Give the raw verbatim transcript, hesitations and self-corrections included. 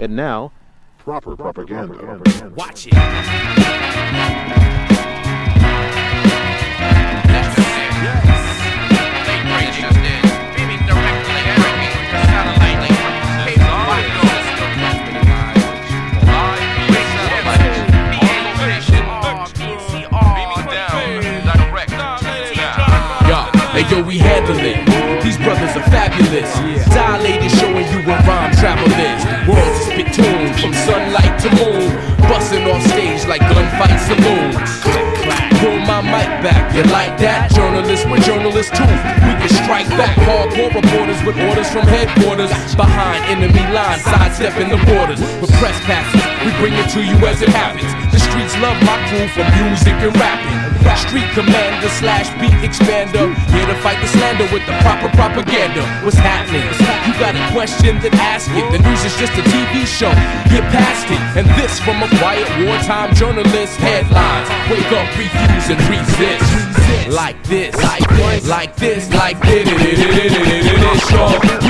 And now, proper propaganda. propaganda. Watch it. Hey yo, we handle it. These brothers are fabulous. Dilated, showing you what rhyme travel is. Worlds is spit tuned from sunlight to moon. Busting off stage like gunfight saloons. Pull my mic back, you like that? Journalists, we're journalists too. We can strike back. Hardcore reporters with orders from headquarters. Behind enemy lines, sidestepping the borders. With press passes, we bring it to you as it happens. The streets love my crew for music and rapping. Street commander slash beat expander, here to fight the slander with the proper propaganda. What's happening? You got a question, then ask it. The news is just a T V show, get past it. And this from a quiet wartime journalist. Headlines, wake up, refuse and resist. Like this, like this, like this, like this, it, it, it, it, it, it, it, it,